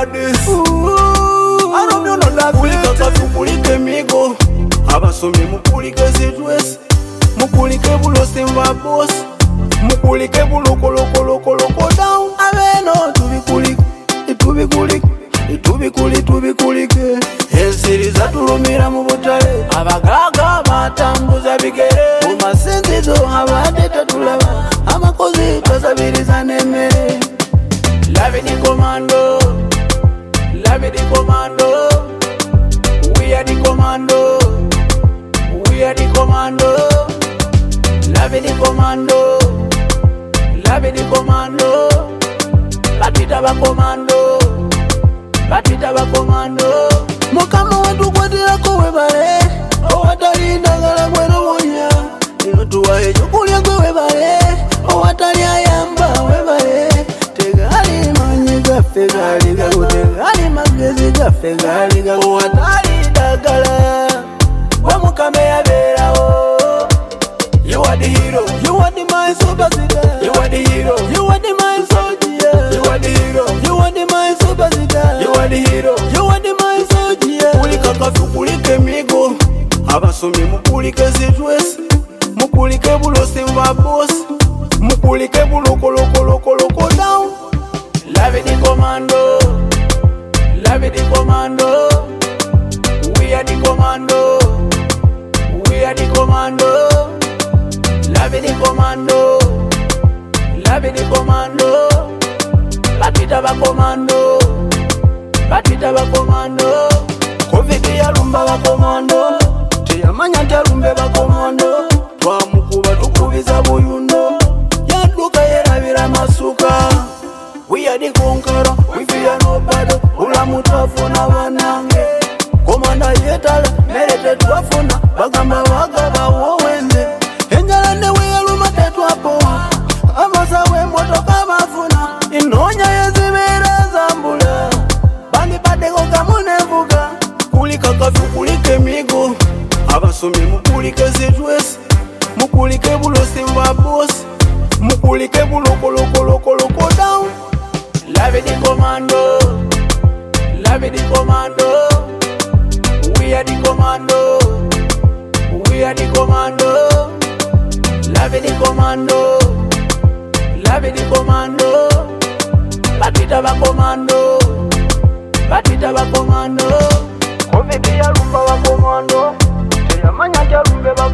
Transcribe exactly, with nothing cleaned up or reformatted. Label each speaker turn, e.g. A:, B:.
A: baddest. I don't know no that kulika kafu kulike migo. Abasomye mukulike zitwes. Mukulike bulosi mba boss. Mukulike buloko loko loko loko down. Abeno tubikulike, tubikulike, tubikuli tubikulike. Ensiri zatulumira mu butale. Abagaga batambuza bigere. Mumasinzizo abadde tatulaba. Amakozi twasabiriza n'emmere. Love the commando. Love the commando. We are the commando. We are the commando. Love the commando. Love the commando. Batita ba commando. Batita ba commando. Mukama wetu kwatira ko webale. Owatali ndagala mwero wonya. Ino tuwa ejo kulya ko webale. Owatali ayamba webale. Tegali manyi gaffe gali gago. Tegali magezi gaffe gali gago. Owatali ndagala. Wamukame yabeerawo. You are the hero. You are the my superstar. You are the hero. You are the my soldier. You are the hero. You are the my superstar. You are the hero. You are the my soldier. Kulika kafu kulike migo. Abasomye mukulike zitwes. Mukulike bulosi mba boss. Mukulike buloko loko loko loko down. Love the commando. Love the commando. We are the commando. We are the commando. Love the commando. Love the commando. Batita ba commando. Batita ba commando. Covid ya lumba ba commando. Teyamanya talumbe ba commando. Twamukuba tukubiza buyundo. Yaduka yerabira masuka. We are the conqueror. We fear nobody. Ulamu twafuna banange. Komanda yetala merete twafuna. Bagamba bagaba wowenze. Enjala newe yaluma tetwapoa. Amasawe motoka mafuna. Inonya yezibera zambula. Bandi padeko kamunevuga. Kulika kafu kulike migo. Abasomye mukulike zitwes. Mukulike bulosi mba boss. Mukulike buloko loko loko loko down. Love the commando. Love the commando. We are the commando. We are the commando. Love the commando. Love the commando. Batita ba commando. Batita ba commando. Covid ya lumba ba commando. Teyamanya talumbe ba